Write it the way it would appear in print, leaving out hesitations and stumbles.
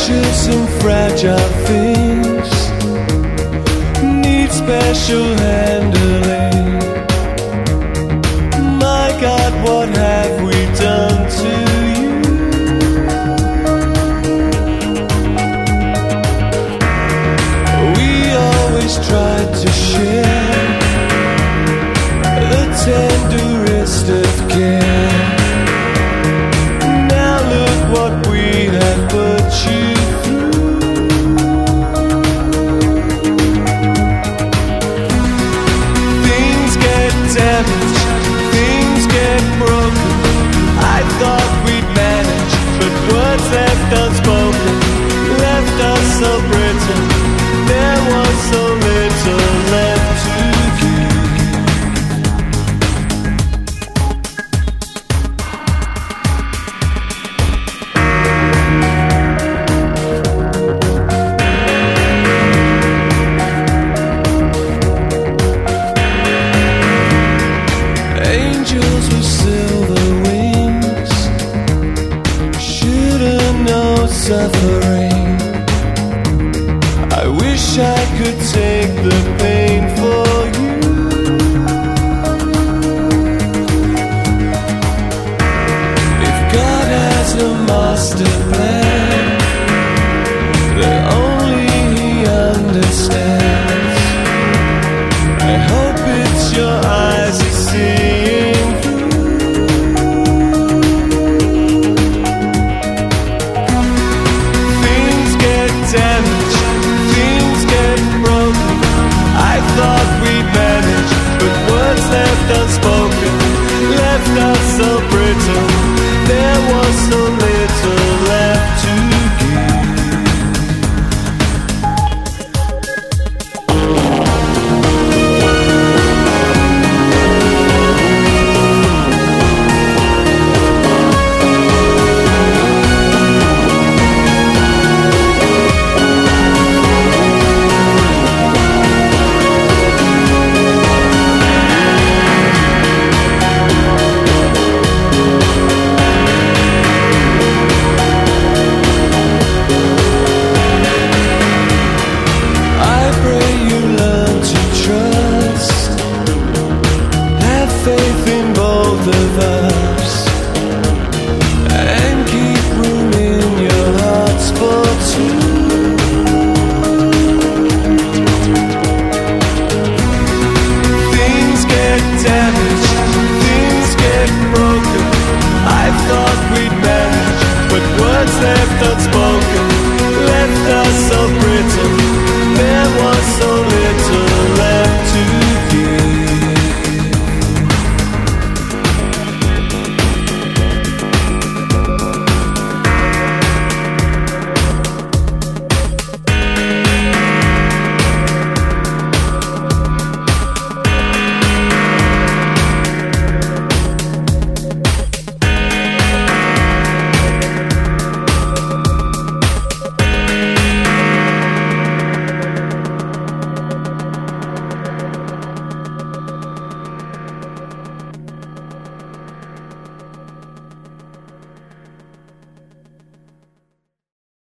precious and fragile things need special handling. My God, what have we done to you? We always tried to share the tenderest of care. Now look what we have put you through. Things get damaged, things get broken. I thought we'd manage, but words left unspoken left us so brittle. There was so little left to give. Angels with silver wings shouldn't know suffering. I wish I could take the pain for you. If God has a master plan that only He understands, I hope it's your eyes are seeing through. Things get damaged, things get broken. I thought we'd manage, but words left unspoken left us so brittle. There was so